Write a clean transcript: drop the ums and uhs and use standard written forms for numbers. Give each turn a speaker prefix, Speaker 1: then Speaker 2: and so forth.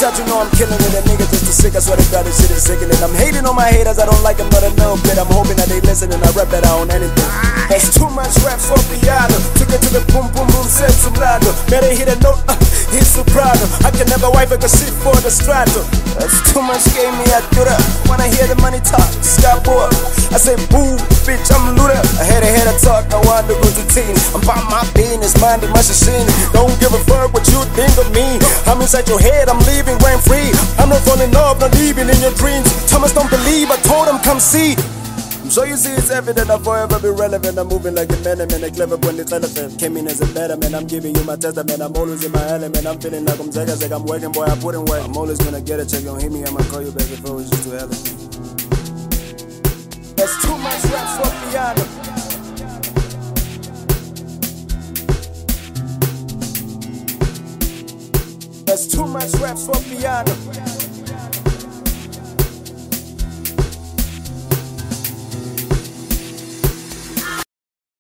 Speaker 1: out, you know I'm killing it. A nigga just a sick, I swear to God, this shit is sickening. I'm hating on my haters, I don't like them, not a little bit. I'm hoping that they listen and I rap better on anything. There's too much rap for piano. Took it to the boom boom boom, said some lado. Better hit a note, hit soprano. I can never wife a shit for the strato. That's too much game, me, I do that. When I hear the money talk, stop boy. I say boo, bitch, I'm looter. I had a talk, I want to go to teen. I'm by my business, minding my shit. Don't give a fuck what you think of me. I'm inside your head, I'm leaving rent free. I'm not falling in love, not leaving in your dreams. Thomas don't believe, I told him come see. So you see it's evident I'll forever be relevant. I'm moving like a man, a clever when it's elephant. Came in as a better man, I'm giving you my testament. I'm always in my element, I'm feeling like I'm Zega, I'm working, boy, I put in work. I'm always gonna get a check, don't hit me, I'ma call you back if it was just too elegant. There's too much rap for piano. There's too much rap for piano.